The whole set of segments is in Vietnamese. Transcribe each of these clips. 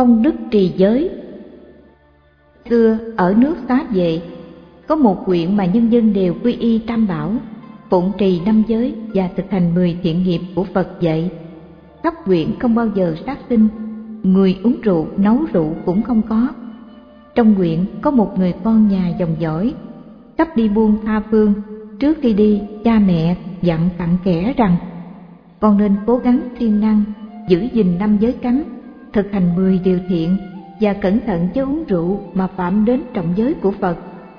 Công đức trì giới. Xưa ở nước Xá Vệ có một huyện mà nhân dân đều quy y Tam Bảo, phụng trì 5 giới và thực hành 10 thiện nghiệp của Phật dạy. Khắp huyện không bao giờ sát sinh, người uống rượu, nấu rượu cũng không có. Trong huyện có một người con nhà dòng dõi, sắp đi buôn tha phương. Trước khi đi, cha mẹ dặn cặn kẽ rằng con nên cố gắng siêng năng giữ gìn 5 giới cấm, thực hành 10 điều thiện và cẩn thận chớ uống rượu mà phạm đến trọng giới của Phật.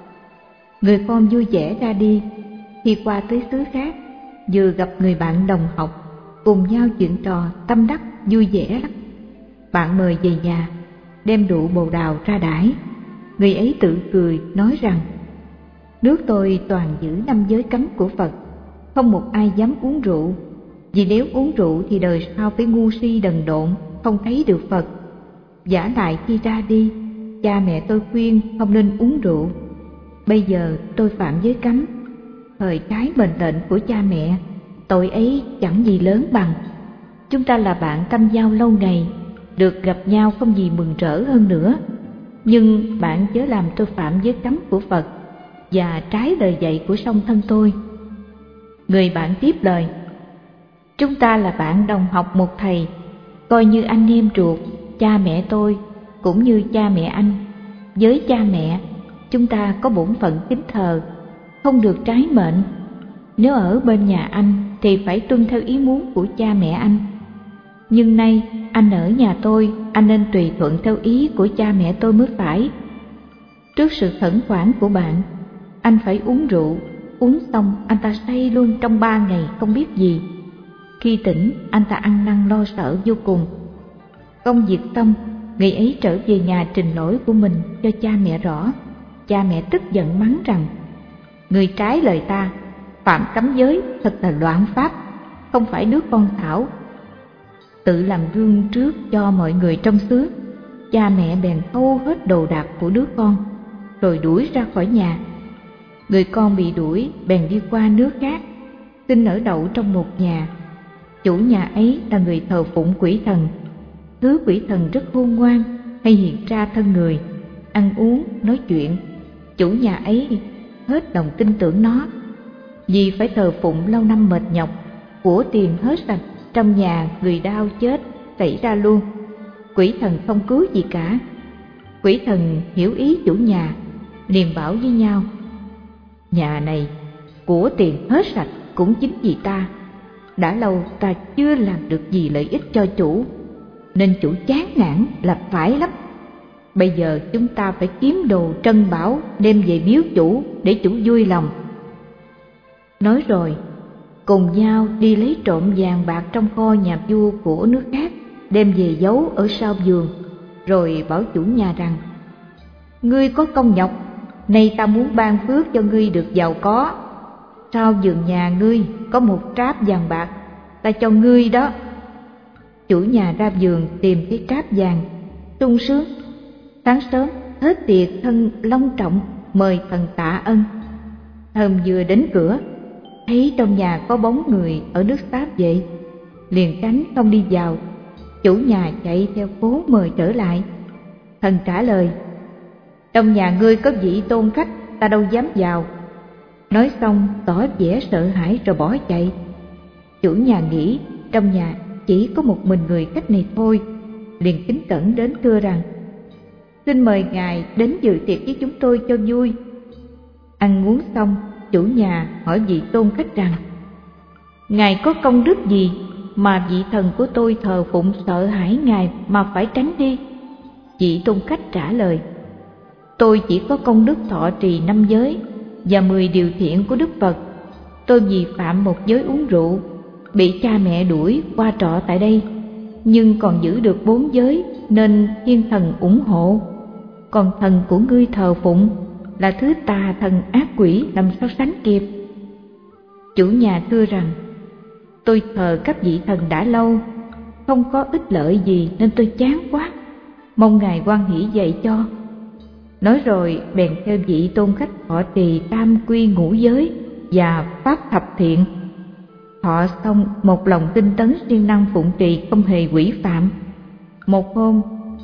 Người con vui vẻ ra đi. Khi qua tới xứ khác, vừa gặp người bạn đồng học, cùng nhau chuyện trò tâm đắc vui vẻ lắm. Bạn mời về nhà, đem rượu bồ đào ra đãi. Người ấy tự cười nói rằng: nước tôi toàn giữ 5 giới cấm của Phật, không một ai dám uống rượu, vì nếu uống rượu thì đời sau phải ngu si đần độn, không thấy được Phật. Vả lại khi ra đi, cha mẹ tôi khuyên không nên uống rượu. Bây giờ tôi phạm giới cấm, thời trái mệnh lệnh của cha mẹ, tội ấy chẳng gì lớn bằng. Chúng ta là bạn tâm giao lâu ngày, được gặp nhau không gì mừng rỡ hơn nữa. Nhưng bạn chớ làm tôi phạm giới cấm của Phật và trái lời dạy của song thân tôi. Người bạn tiếp lời: chúng ta là bạn đồng học một thầy, coi như anh em ruột. Cha mẹ tôi cũng như cha mẹ anh. Với cha mẹ, chúng ta có bổn phận kính thờ, không được trái mệnh. Nếu ở bên nhà anh thì phải tuân theo ý muốn của cha mẹ anh. Nhưng nay anh ở nhà tôi, anh nên tùy thuận theo ý của cha mẹ tôi mới phải. Trước sự khẩn khoản của bạn, anh phải uống rượu. Uống xong anh ta say luôn trong 3 ngày không biết gì. Khi tỉnh, anh ta ăn năn lo sợ vô cùng. Công việc xong, người ấy trở về nhà trình lỗi của mình cho cha mẹ rõ. Cha mẹ tức giận mắng rằng: người trái lời ta, phạm cấm giới, thật là loạn pháp, không phải đứa con Thảo. Tự làm gương trước cho mọi người trong xứ, cha mẹ bèn thâu hết đồ đạc của đứa con, rồi đuổi ra khỏi nhà. Người con bị đuổi bèn đi qua nước khác, xin ở đậu trong một nhà. Chủ nhà ấy là người thờ phụng quỷ thần. Thứ quỷ thần rất khôn ngoan, hay hiện ra thân người, ăn uống, nói chuyện. Chủ nhà ấy hết lòng tin tưởng nó. Vì phải thờ phụng lâu năm mệt nhọc, của tiền hết sạch, trong nhà người đau chết xảy ra luôn. Quỷ thần không cứu gì cả. Quỷ thần hiểu ý chủ nhà, liền bảo với nhau: nhà này của tiền hết sạch cũng chính vì ta. Đã lâu ta chưa làm được gì lợi ích cho chủ, nên chủ chán nản là phải lắm. Bây giờ chúng ta phải kiếm đồ trân bảo đem về biếu chủ để chủ vui lòng. Nói rồi, cùng nhau đi lấy trộm vàng bạc trong kho nhà vua của nước khác, đem về giấu ở sau vườn, rồi bảo chủ nhà rằng: ngươi có công nhọc, nay ta muốn ban phước cho ngươi được giàu có. Sau vườn nhà ngươi có một tráp vàng bạc, ta cho ngươi đó. Chủ nhà ra vườn tìm cái tráp vàng, sung sướng. Sáng sớm hết tiệc thân long trọng mời thần tạ ân. Hôm vừa đến cửa, thấy trong nhà có bóng người ở nước Sáp vậy, liền tránh không đi vào. Chủ nhà chạy theo phố mời trở lại. Thần trả lời: trong nhà ngươi có vị tôn khách, ta đâu dám vào. Nói xong tỏ vẻ sợ hãi rồi bỏ chạy. Chủ nhà nghĩ trong nhà chỉ có một mình người khách này thôi, liền kính cẩn đến thưa rằng: xin mời ngài đến dự tiệc với chúng tôi cho vui. Ăn uống xong, chủ nhà hỏi vị tôn khách rằng: ngài có công đức gì mà vị thần của tôi thờ phụng sợ hãi ngài mà phải tránh đi? Vị tôn khách trả lời: tôi chỉ có công đức thọ trì 5 giới và 10 điều thiện của Đức Phật. Tôi vì phạm một giới uống rượu, bị cha mẹ đuổi qua trọ tại đây, nhưng còn giữ được 4 giới nên thiên thần ủng hộ. Còn thần của ngươi thờ phụng là thứ tà thần ác quỷ, làm sao sánh kịp? Chủ nhà thưa rằng: tôi thờ các vị thần đã lâu, không có ích lợi gì nên tôi chán quá, mong ngài hoan hỷ dạy cho. Nói rồi bèn theo vị tôn khách thọ trì tam quy ngũ giới và pháp thập thiện. Thọ xong một lòng tinh tấn siêng năng phụng trì, không hề quỷ phạm. Một hôm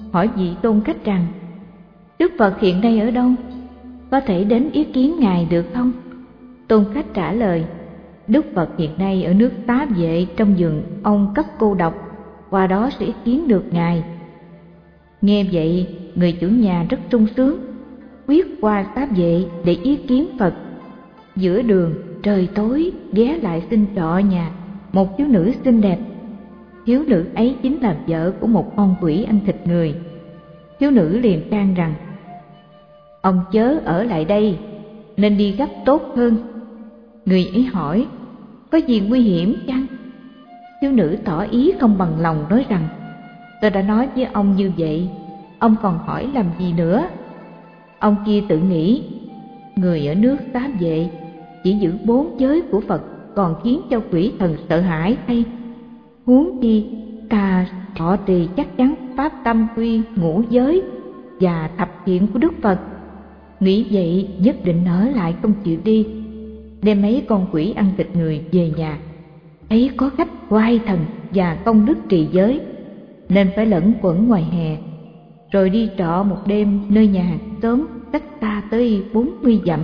hỏi vị tôn khách rằng: Đức Phật hiện nay ở đâu? Có thể đến ý kiến Ngài được không? Tôn khách trả lời: Đức Phật hiện nay ở nước Tá Vệ trong vườn ông Cấp Cô Độc, qua đó sẽ ý kiến được Ngài. Nghe vậy, người chủ nhà rất sung sướng, quyết qua Tá Vệ để ý kiến Phật. Giữa đường trời tối, ghé lại xin trọ nhà một thiếu nữ xinh đẹp. Thiếu nữ ấy chính là vợ của một con quỷ ăn thịt người. Thiếu nữ liền can rằng: Ông chớ ở lại đây, nên đi gấp tốt hơn. Người ấy hỏi: Có gì nguy hiểm chăng? Thiếu nữ tỏ ý không bằng lòng, nói rằng: Tôi đã nói với ông như vậy, ông còn hỏi làm gì nữa? Ông kia tự nghĩ: Người ở nước Tá Vệ chỉ giữ 4 giới của Phật còn khiến cho quỷ thần sợ hãi hay? Huống chi ta thọ trì chắc chắn pháp tam quy ngũ giới và thập thiện của Đức Phật. Nghĩ vậy nhất định ở lại không chịu đi, đem mấy con quỷ ăn thịt người về nhà. Ấy có khách oai thần và công đức trì giới, nên phải lẫn quẩn ngoài hè, rồi đi trọ một đêm nơi nhà hàng xóm cách xa tới 40 dặm.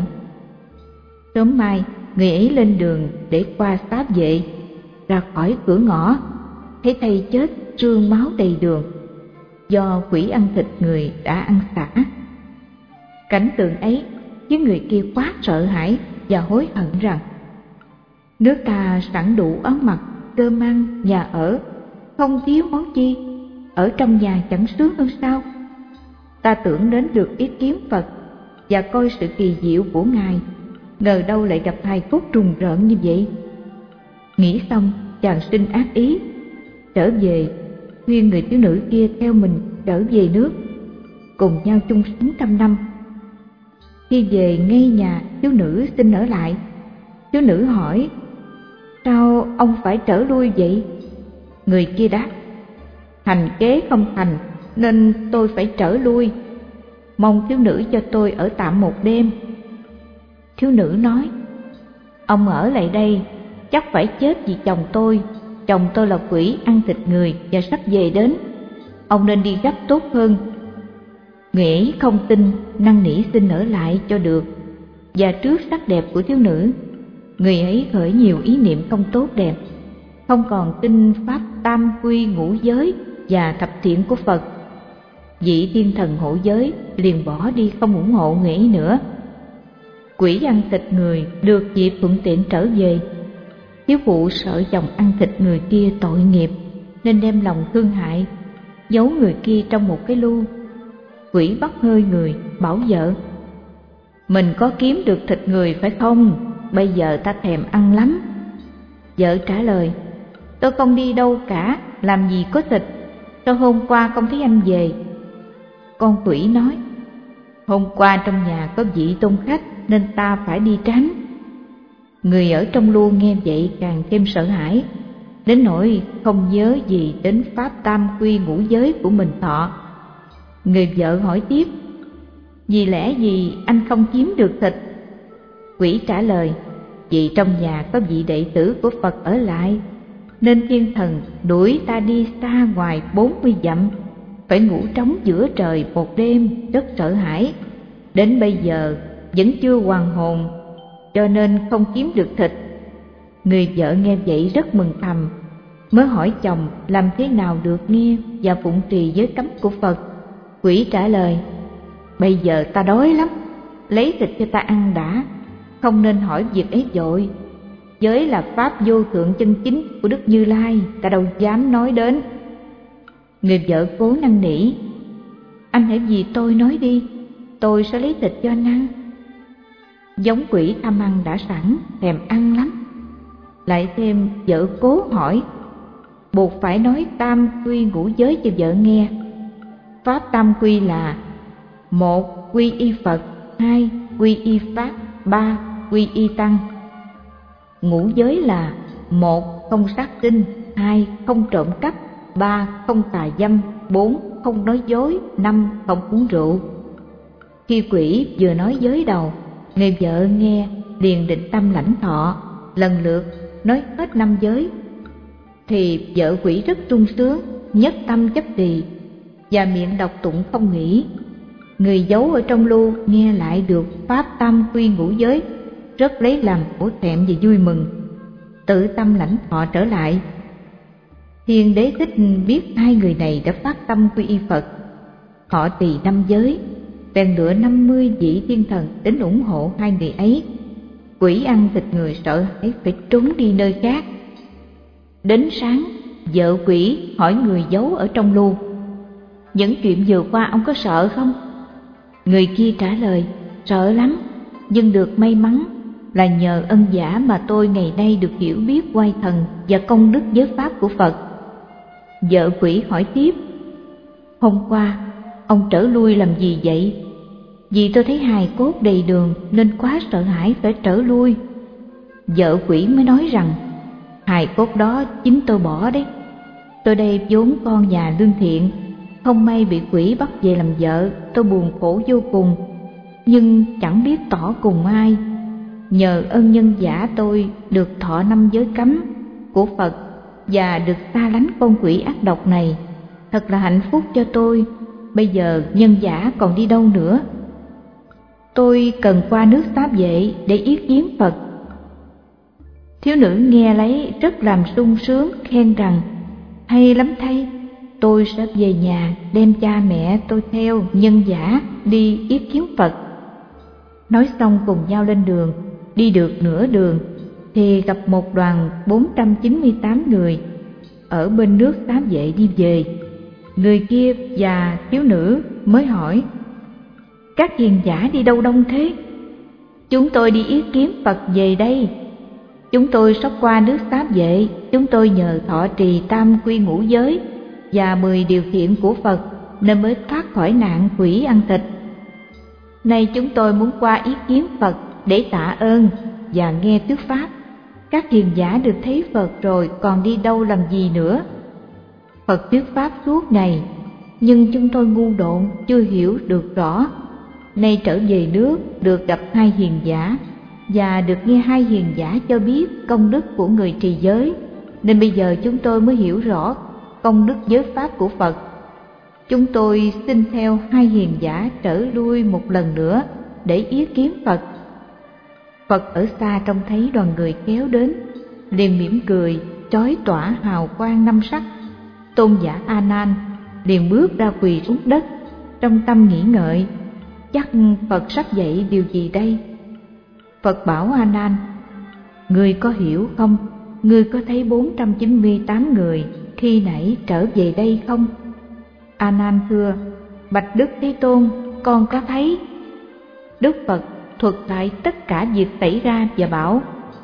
Sớm mai, người ấy lên đường để qua Tá Vệ. Ra khỏi cửa ngõ, thấy thây chết rương máu đầy đường, do quỷ ăn thịt người đã ăn xả. Cảnh tượng ấy khiến người kia quá sợ hãi và hối hận rằng: Nước ta sẵn đủ áo mặc, cơm ăn, nhà ở, không thiếu món chi, ở trong nhà chẳng sướng hơn sao? Ta tưởng đến được ý kiến Phật và coi sự kỳ diệu của Ngài, ngờ đâu lại gặp hài cốt trùng rợn như vậy. Nghĩ xong, chàng sinh ác ý, trở về khuyên người thiếu nữ kia theo mình trở về nước, cùng nhau chung sống trăm năm. Khi về ngay nhà, thiếu nữ xin ở lại. Thiếu nữ hỏi: Sao ông phải trở lui vậy? Người kia đáp: Hành kế không thành nên tôi phải trở lui, mong thiếu nữ cho tôi ở tạm một đêm. Thiếu nữ nói: Ông ở lại đây chắc phải chết vì chồng tôi là quỷ ăn thịt người và sắp về đến, ông nên đi gấp tốt hơn. Người ấy không tin, năn nỉ xin ở lại cho được, và trước sắc đẹp của thiếu nữ, người ấy khởi nhiều ý niệm không tốt đẹp, không còn tin pháp tam quy ngũ giới và thập thiện của Phật. Vị thiên thần hộ giới liền bỏ đi, không ủng hộ người ấy nữa. Quỷ ăn thịt người được dịp thuận tiện trở về. Thiếu phụ sợ chồng ăn thịt người kia tội nghiệp, nên đem lòng thương hại, giấu người kia trong một cái lu. Quỷ bắt hơi người, bảo vợ: Mình có kiếm được thịt người phải không? Bây giờ ta thèm ăn lắm. Vợ trả lời: Tôi không đi đâu cả, làm gì có thịt, sao hôm qua không thấy anh về? Con quỷ nói: Hôm qua trong nhà có vị tôn khách nên ta phải đi tránh. Người ở trong lu nghe vậy càng thêm sợ hãi, đến nỗi không nhớ gì đến pháp tam quy ngũ giới của mình thọ. Người vợ hỏi tiếp: Vì lẽ gì anh không kiếm được thịt? Quỷ trả lời: Vì trong nhà có vị đệ tử của Phật ở lại, nên thiên thần đuổi ta đi xa ngoài 40 dặm, phải ngủ trống giữa trời một đêm, rất sợ hãi. Đến bây giờ vẫn chưa hoàn hồn, cho nên không kiếm được thịt. Người vợ nghe vậy rất mừng thầm, mới hỏi chồng làm thế nào được nghe và phụng trì giới cấm của Phật. Quỷ trả lời: Bây giờ ta đói lắm, lấy thịt cho ta ăn đã, không nên hỏi việc ấy vội. Giới là pháp vô thượng chân chính của Đức Như Lai, ta đâu dám nói đến. Người vợ cố năn nỉ: Anh hãy vì tôi nói đi, tôi sẽ lấy thịt cho anh ăn. Giống quỷ tham ăn đã sẵn, thèm ăn lắm. Lại thêm vợ cố hỏi, buộc phải nói tam quy ngũ giới cho vợ nghe. Pháp tam quy là: 1. Quy y Phật, 2. Quy y Pháp, 3. Quy y Tăng. Ngũ giới là: 1. Không sát sinh, 2. Không trộm cắp, 3. Không tà dâm, 4. Không nói dối, 5. Không uống rượu. Khi quỷ vừa nói giới đầu, người vợ nghe liền định tâm lãnh thọ, lần lượt nói hết 5 giới. Thì vợ quỷ rất sung sướng, nhất tâm chấp trì, và miệng đọc tụng không nghỉ. Người giấu ở trong lưu nghe lại được pháp tam quy ngũ giới, rất lấy làm hổ thẹn và vui mừng, tự tâm lãnh thọ trở lại. Thiên Đế Thích biết hai người này đã phát tâm quy y Phật, họ trì 5 giới, bèn lựa 50 vị thiên thần đến ủng hộ hai người ấy. Quỷ ăn thịt người sợ hãi phải trốn đi nơi khác. Đến sáng, vợ quỷ hỏi người giấu ở trong lu: những chuyện vừa qua ông có sợ không? Người kia trả lời: sợ lắm, nhưng được may mắn là nhờ ân giả mà tôi ngày nay được hiểu biết oai thần và công đức giới pháp của Phật. Vợ quỷ hỏi tiếp: hôm qua ông trở lui làm gì vậy? Vì tôi thấy hài cốt đầy đường nên quá sợ hãi phải trở lui. Vợ quỷ mới nói rằng: hài cốt đó chính tôi bỏ đấy. Tôi đây vốn con nhà lương thiện, không may bị quỷ bắt về làm vợ, tôi buồn khổ vô cùng, nhưng chẳng biết tỏ cùng ai. Nhờ ân nhân giả tôi được thọ 5 giới cấm của Phật và được xa lánh con quỷ ác độc này, thật là hạnh phúc cho tôi. Bây giờ nhân giả còn đi đâu nữa? Tôi cần qua nước Xá Vệ để yết kiến Phật. Thiếu nữ nghe lấy rất làm sung sướng, khen rằng: hay lắm thay, tôi sẽ về nhà đem cha mẹ tôi theo nhân giả đi yết kiến Phật. Nói xong cùng nhau lên đường. Đi được nửa đường thì gặp một đoàn 498 người ở bên nước Xá Vệ đi về. Người kia và thiếu nữ mới hỏi: các hiền giả đi đâu đông thế? Chúng tôi đi yết kiến Phật về đây. Chúng tôi sắp qua nước Xá Vệ, chúng tôi nhờ thọ trì tam quy ngũ giới và 10 điều kiện của Phật nên mới thoát khỏi nạn quỷ ăn thịt. Nay chúng tôi muốn qua yết kiến Phật để tạ ơn và nghe thuyết pháp. Các hiền giả được thấy Phật rồi còn đi đâu làm gì nữa? Phật thuyết pháp suốt ngày, nhưng chúng tôi ngu độn chưa hiểu được rõ. Nay trở về nước được gặp hai hiền giả và được nghe hai hiền giả cho biết công đức của người trì giới, nên bây giờ chúng tôi mới hiểu rõ công đức giới pháp của Phật. Chúng tôi xin theo hai hiền giả trở lui một lần nữa để yết kiến Phật. Phật ở xa trông thấy đoàn người kéo đến, liền mỉm cười, chói tỏa hào quang 5 sắc. Tôn giả A Nan liền bước ra quỳ xuống đất, trong tâm nghĩ ngợi: chắc Phật sắp dạy điều gì đây? Phật bảo A Nan: ngươi có hiểu không? Ngươi có thấy 498 người khi nãy trở về đây không? A Nan thưa: bạch Đức Thế Tôn, con có thấy. Đức Phật thuật lại tất cả việc xảy ra và bảo: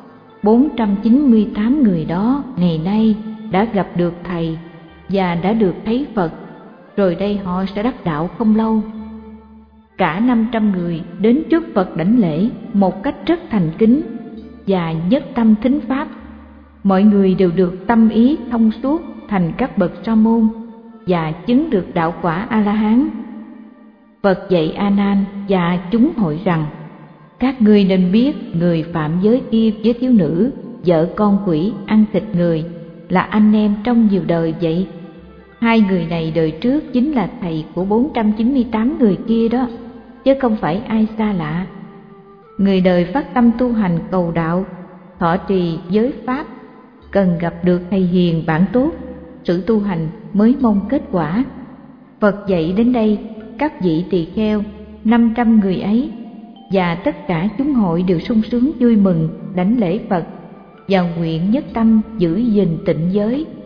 498 người đó ngày nay đã gặp được thầy và đã được thấy Phật, rồi đây họ sẽ đắc đạo không lâu. Cả 500 người đến trước Phật đảnh lễ một cách rất thành kính và nhất tâm thính pháp. Mọi người đều được tâm ý thông suốt thành các bậc sa môn và chứng được đạo quả A-la-hán. Phật dạy A Nan và chúng hội rằng: các ngươi nên biết người phạm giới kia với thiếu nữ, vợ con quỷ ăn thịt người là anh em trong nhiều đời vậy. Hai người này đời trước chính là thầy của 498 người kia đó, chứ không phải ai xa lạ. Người đời phát tâm tu hành cầu đạo, thọ trì giới pháp, cần gặp được thầy hiền bạn tốt, sự tu hành mới mong kết quả. Phật dạy đến đây, các vị tỳ kheo 500 người ấy và tất cả chúng hội đều sung sướng vui mừng đảnh lễ Phật và nguyện nhất tâm giữ gìn tịnh giới.